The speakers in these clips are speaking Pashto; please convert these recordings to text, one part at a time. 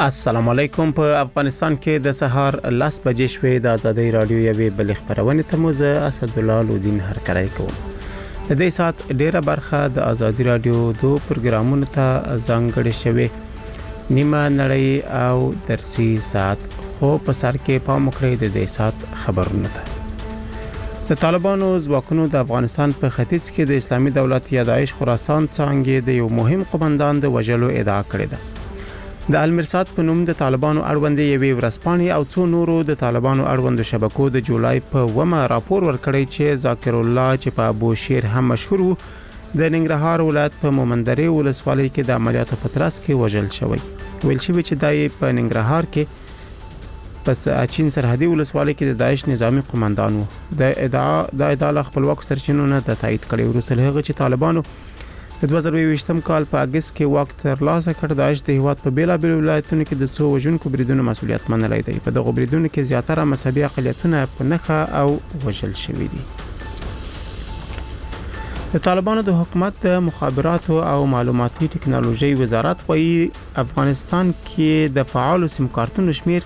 السلام علیکم. په افغانستان کې د سهار 10 بجې شوې د ازادي رادیو یوې بل خبرونه ته موزه اسدالله لودین هرکړی کوم. د دې سات ډیره برخه د ازادي رادیو دو پروګرامونو ته ځانګړې شوې. نیمه نړۍ او درسي سات خو په سر کې پام وکړئ د دې سات خبرونه ته. د طالبانو ځواکونو د افغانستان په ختیځ کې د اسلامي دولت یا داعش خراسان څانګې د یو مهم قومندان د وژلو ادعا کړې ده. د المرصاد په نوم د طالبانو اړوند یوې ورځپاڼې او څو نورو د طالبانو اړوند شبکو د جولای په 9 راپور ورکړی چې ذاکر الله چې په ابوشیر هم مشهور وو د ننګرهار ولایت په مومندرې ولسوالۍ کې د عملیاتو په ترڅ کې وژل شوی. ویل شوی چې دای په ننګرهار کې پس اچین سرحدي ولسوالۍ کې د داعش نظامی قومندان وو. د ادعا خپلواک سرچینو نه تایید کړي. وروسته هغه چې طالبانو د 2022م کال په اگست کې وخت ترلاسه کړ، داعش د هیواد په بیلابیل ولایتونو کې د څو وژونکو بریدونو مسؤلیت منلی دی. په دغه بریدونو کې زیاتره مذهبي اقلیتونه په نښه او وژل شوي دي. د طالبانو د حکومت د مخابراتو او معلوماتي ټکنالوژي وزارت وايي افغانستان کې د فعال سیم کارتونو شمیر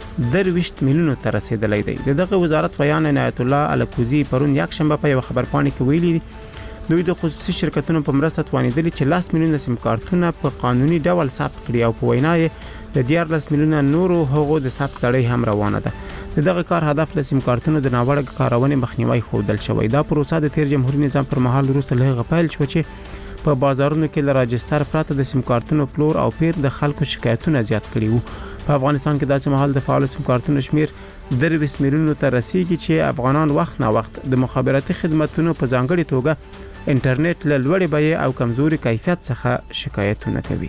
20 میلیونو ته رسیدلی دی. دغه وزارت بیان عنایت الله الکوزی پرون یکشنبه په یو خبرپاڼه کې ویلي دوی د خصوصي شرکتونو په مرسته توانیدلی چې 10 میلیونه سیم کارتونه په قانوني ډول ثبت کړي او په وینا یې د 14 میلیونه نورو هغو د ثبت لړۍ هم روانه ده. دغه کار هدف له سیم کارتونو د ناوړه کارونې مخنیوي ښودل شوی. دا پروسه د تیر جمهوریت نظام پر مهال وروسته له هغه پیل شو چې په بازارونو کې له راجستر پرته د سیم کارتونو پلور او پیر د خلکو شکایتونه زیات کړي وو. په افغانستان کې داسې مهال د فعال سیم کارتونو شمیر 20 میلیونو ته رسیدي چې افغانان وخت نه وخت د مخابراتي خدماتو په ځانګړي توګه انټرنیټ له لوړې بیې او کمزوري کیفیت څخه شکایتونه کوي.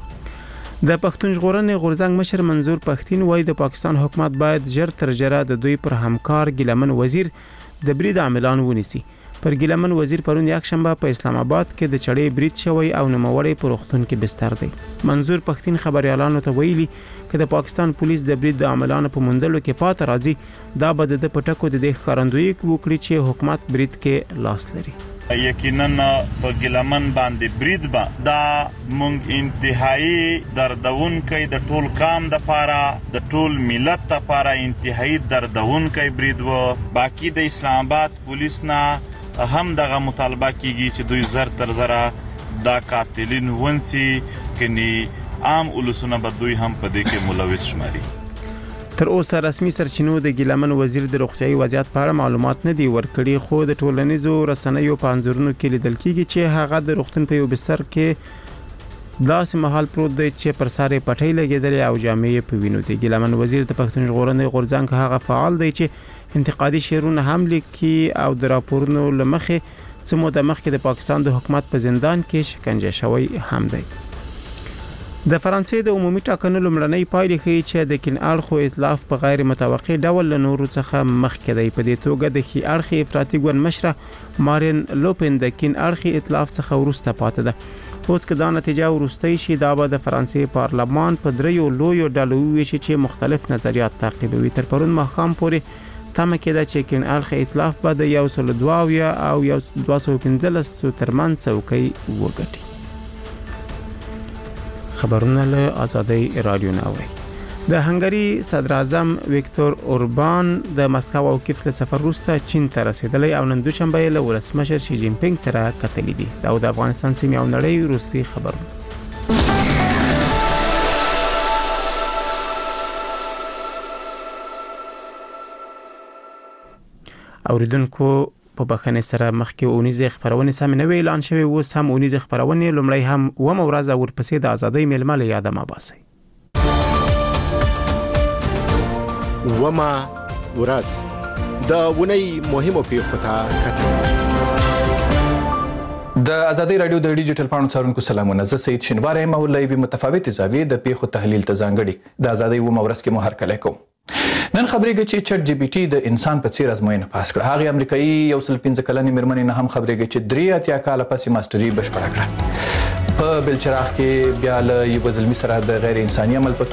د پښتون ژغورنې غورځنګ مشر منظور پښتين وایي د پاکستان حکومت باید ژر تر ژره د دوی پر همکار ګیلمن وزیر د برید عاملان ونیسي. پر ګیلمن وزیر پرون یکشنبه په اسلام آباد کې د چړې برید شوی او نوموړی په روغتون کې بستر دی. منظور پښتين خبريالانو ته ویلي چې د پاکستان پولیس د برید عاملانو په موندلو کې پات راځي. دا به د پټکو د ښکارندویي وکړي چې حکومت برید کې لاس لري. یقینا په ګیلمن باندې برید دا مونږ انتهایی دردونکې د ټول قام د پاره د ټول ملت لپاره انتهایی دردونکې برید و. باقی د اسلام آباد پولیس نه هم دغه مطالبه کیږي چې دوی زر تر زره دا قاتلین ونسی کني عام ولسونه به دوی هم په دې کې ملوث شماري. تر اوسه رسمي سرچینو د ګیلمن وزیر د روغتیايي وضعیت په اړه معلومات نه دی ورکړي، خو د ټولنیزو رسنیو په انځورونو کې لیدل کیږي چې هغه د روغتون په یو بستر کې داسې مهال پروت دی چې پر سر یې پټۍ لګېدلې او جامې یې په وینو دي. ګیلمن وزیر د پښتون ژغورنې غورځنګ هغه فعال دی چې انتقادي شعرونه هم لیکي او د راپورونو لمخې څه موده مخکې د پاکستان د حکومت په زندان کې شکنجه شوی هم دی. د فرانسې د عمومي ټاکنو لومړنۍ پایلې ښیي چې د کین اړخو ائتلاف په غیر متوقع ډول له نورو څخه مخکې دی. په دې توګه د ښي اړخي افراطي ګوند مشره مارین لوپن د کین اړخي ائتلاف څخه وروسته پاتې ده. اوس که دا نتیجه وروستۍ شي دا به د فرانسې پارلمان په دریو لویو ډلو وویشي چې مختلف نظریات تعقیبوي. تر پرون ماښام پورې تمه کېده چې کین اړخي ائتلاف به د 102 او 215 ترمنځ څوکۍ وګټي. خبرونه له ازادي رادیو نه اوري. د هنګری صدر اعظم ویکتور اوربان د مسکو او کیف له سفر وروسته چین ته رسیدلی او نن دوشنبه له ولسمشر شي جین پینګ سره کتلې دي. دا د افغانستان سیمه او نړۍ روسي خبرونه. اوریدونکو په بخښنې سره مخکې اونیزه خبرونه سم نه اعلان شوی و. سم اونیزه خبرونه لومړی هم و مورز او ورپسې د ازادۍ میلمه له یاد ما باسي. وما ورځ د ونی مهمو پیښو ته کتل. د ازادي رادیو د ډیجیټل پاڼو څارونکو سلامونه. زه سید شینوار یم او لوي متفاوت زاویې د پیښو تحلیل ته ځانګړي د ازادۍ و مورز کې مو هرکلی کوم. نن خبرېږي چې چټ جی پی ټي د انسان په څیر ازموینه پاس کړه. هغه امریکایي 15 کلنې مېرمنې نه هم خبرېږي چې 83 کاله پسې ماستري بشپړه کړه. په بلچراغ کې بیا له یو ځلمي سره د غیر انساني عمل په